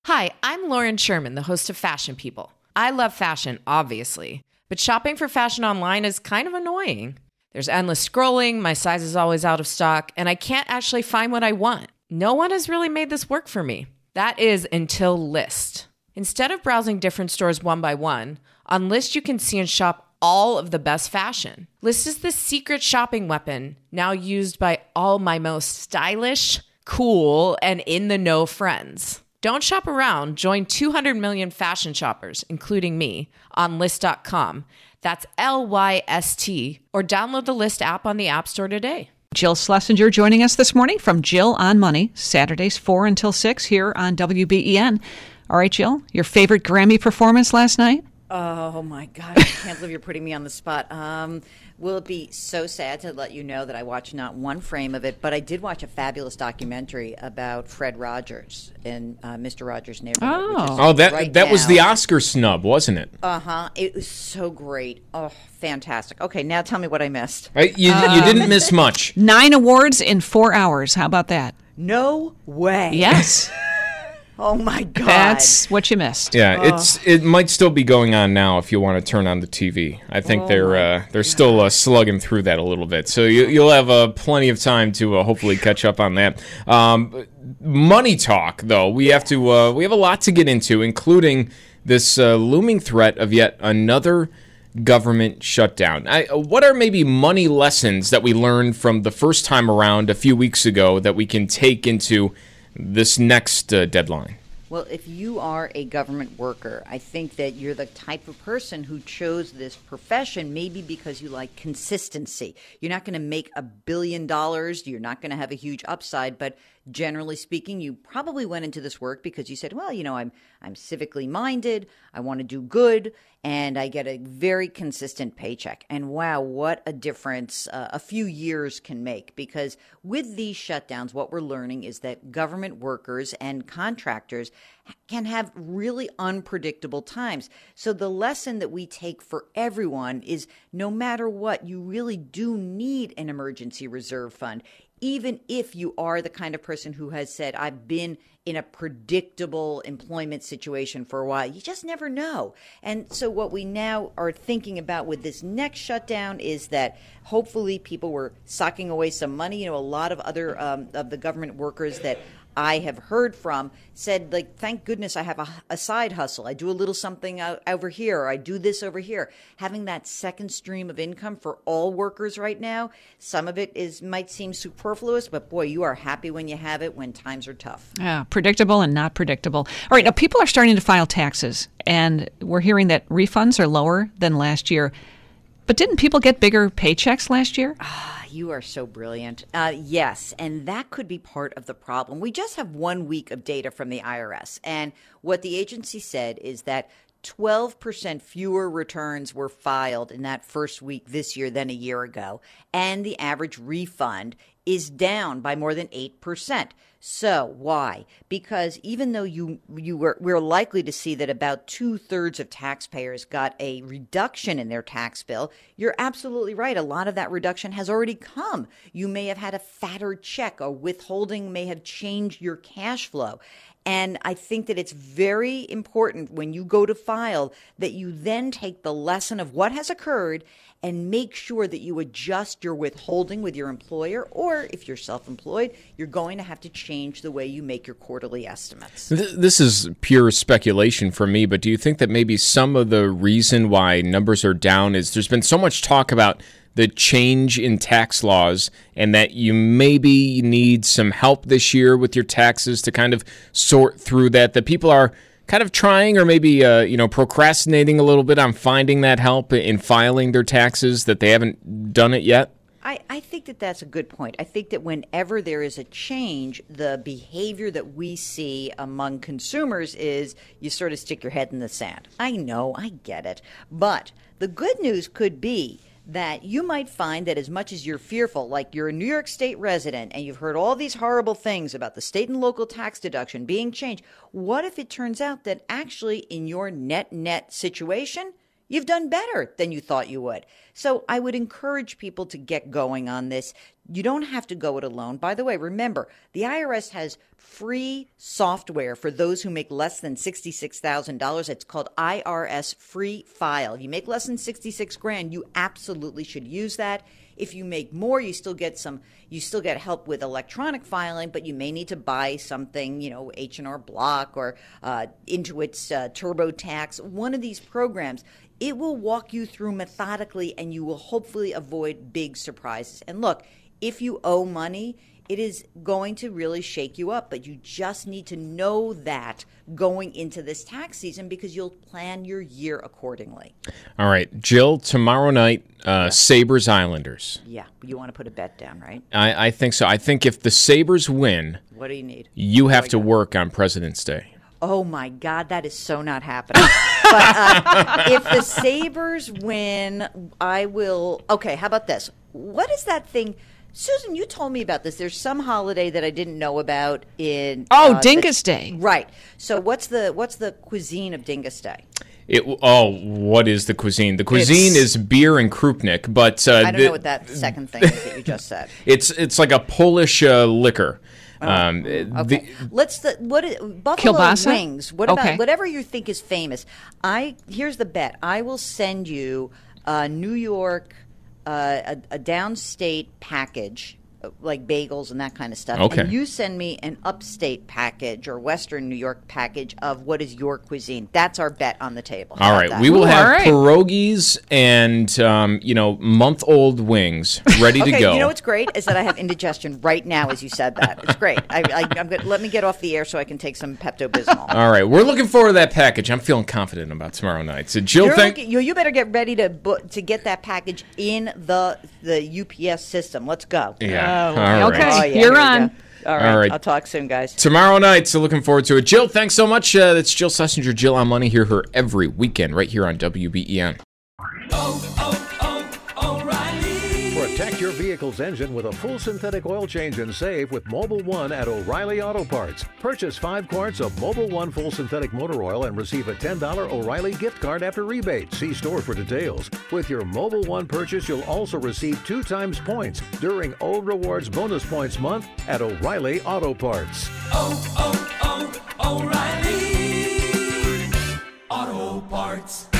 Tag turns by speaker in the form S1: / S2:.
S1: Hi, I'm Lauren Sherman, the host of Fashion People. I love fashion, obviously, but shopping for fashion online is kind of annoying. There's endless scrolling, my size is always out of stock, and I can't actually find what I want. No one has really made this work for me. That is until Lyst. Instead of browsing different stores one by one, on Lyst you can see and shop all of the best fashion. Lyst is the secret shopping weapon now used by all my most stylish, cool, and in-the-know friends. Don't shop around. Join 200 million fashion shoppers, including me, on Lyst.com. That's Lyst, or download the Lyst app on the App Store today.
S2: Jill Schlesinger joining us this morning from Jill on Money, Saturdays 4 until 6 here on WBEN. All right, Jill, your favorite Grammy performance last night?
S3: Oh, my God. I can't believe you're putting me on the spot. Will it be so sad to let you know that I watched not one frame of it, but I did watch a fabulous documentary about Fred Rogers in Mr. Rogers' Neighborhood.
S4: That was the Oscar snub, wasn't it?
S3: Uh-huh. It was so great. Oh, fantastic. Okay, now tell me what I missed.
S4: You didn't miss much.
S2: 9 awards in 4 hours. How about that?
S3: No way.
S2: Yes.
S3: Oh, my God.
S2: That's what you missed.
S4: Yeah, it might still be going on now if you want to turn on the TV. I think they're still slugging through that a little bit. So you'll have plenty of time to hopefully catch up on that. Money talk, though, we have a lot to get into, including this looming threat of yet another government shutdown. What are maybe money lessons that we learned from the first time around a few weeks ago that we can take into this next deadline?
S3: Well, if you are a government worker, I think that you're the type of person who chose this profession maybe because you like consistency. You're not going to make $1 billion. You're not going to have a huge upside. But generally speaking, you probably went into this work because you said, well, I'm civically minded. I want to do good. And I get a very consistent paycheck. And wow, what a difference a few years can make. Because with these shutdowns, what we're learning is that government workers and contractors can have really unpredictable times. So the lesson that we take for everyone is no matter what, you really do need an emergency reserve fund. Even if you are the kind of person who has said, I've been in a predictable employment situation for a while, you just never know. And so what we now are thinking about with this next shutdown is that hopefully people were socking away some money. A lot of other of the government workers that I have heard from said, thank goodness I have a side hustle. I do a little something over here, or I do this over here. Having that second stream of income for all workers right now, some of it might seem superfluous, but boy, you are happy when you have it when times are tough.
S2: Yeah, predictable and not predictable. All right, now people are starting to file taxes, and we're hearing that refunds are lower than last year. But didn't people get bigger paychecks last year?
S3: You are so brilliant. Yes, and that could be part of the problem. We just have 1 week of data from the IRS, and what the agency said is that 12% fewer returns were filed in that first week this year than a year ago, and the average refund is down by more than 8%. So why? Because even though we're likely to see that about 2/3 of taxpayers got a reduction in their tax bill, you're absolutely right. A lot of that reduction has already come. You may have had a fatter check, or withholding may have changed your cash flow. And I think that it's very important when you go to file that you then take the lesson of what has occurred and make sure that you adjust your withholding with your employer, or if you're self-employed, you're going to have to change the way you make your quarterly estimates.
S4: This is pure speculation for me, but do you think that maybe some of the reason why numbers are down is there's been so much talk about the change in tax laws and that you maybe need some help this year with your taxes to kind of sort through that people are kind of trying or maybe procrastinating a little bit on finding that help in filing their taxes, that they haven't done it yet?
S3: I think that that's a good point. I think that whenever there is a change, the behavior that we see among consumers is you sort of stick your head in the sand. I know, I get it. But the good news could be that you might find that as much as you're fearful, like you're a New York State resident and you've heard all these horrible things about the state and local tax deduction being changed, what if it turns out that actually in your net situation, you've done better than you thought you would. So I would encourage people to get going on this. You don't have to go it alone. By the way, remember, the IRS has free software for those who make less than $66,000. It's called IRS Free File. You make less than 66 grand, you absolutely should use that. If you make more, you still get help with electronic filing, but you may need to buy something, H&R Block or Intuit's TurboTax, one of these programs. It will walk you through methodically, and you will hopefully avoid big surprises. And look, if you owe money, it is going to really shake you up, but you just need to know that going into this tax season because you'll plan your year accordingly.
S4: All right, Jill, tomorrow night, Sabres Islanders.
S3: Yeah, you want to put a bet down, right?
S4: I think so. I think if the Sabres win,
S3: what do you need?
S4: You have to work on President's Day.
S3: Oh, my God, that is so not happening. But if the Sabres win, I will. Okay, how about this? What is that thing? Susan, you told me about this. There's some holiday that I didn't know about in
S2: Dingus Day.
S3: Right. So what's the cuisine of Dingus Day?
S4: What is the cuisine? The cuisine is beer and krupnik, but
S3: I don't know what that second thing is that you just said.
S4: It's like a Polish liquor.
S3: Okay. Buffalo
S2: Kielbasa?
S3: wings. What about whatever you think is famous? Here's the bet. I will send you New York. A downstate package, like bagels and that kind of stuff.
S4: Okay.
S3: And you send me an upstate package or Western New York package of what is your cuisine. That's our bet on the table.
S4: All right. We will have pierogies and, month-old wings ready to go.
S3: You know what's great is that I have indigestion right now as you said that. It's great. I'm good. Let me get off the air so I can take some Pepto-Bismol.
S4: All right. We're looking forward to that package. I'm feeling confident about tomorrow night. So, Jill,
S3: you better get ready to get that package in the UPS system. Let's go.
S4: Yeah.
S2: All
S4: right.
S2: Okay.
S3: Oh, yeah,
S2: You're on.
S3: All right. I'll talk soon, guys.
S4: Tomorrow night, so looking forward to it. Jill, thanks so much. That's Jill Schlesinger. Jill on Money. Hear her every weekend right here on WBEN.
S5: Protect your vehicle's engine with a full synthetic oil change and save with Mobil 1 at O'Reilly Auto Parts. Purchase 5 quarts of Mobil 1 full synthetic motor oil and receive a $10 O'Reilly gift card after rebate. See store for details. With your Mobil 1 purchase, you'll also receive 2 times points during O Rewards Bonus Points Month at O'Reilly Auto Parts.
S6: O'Reilly Auto Parts.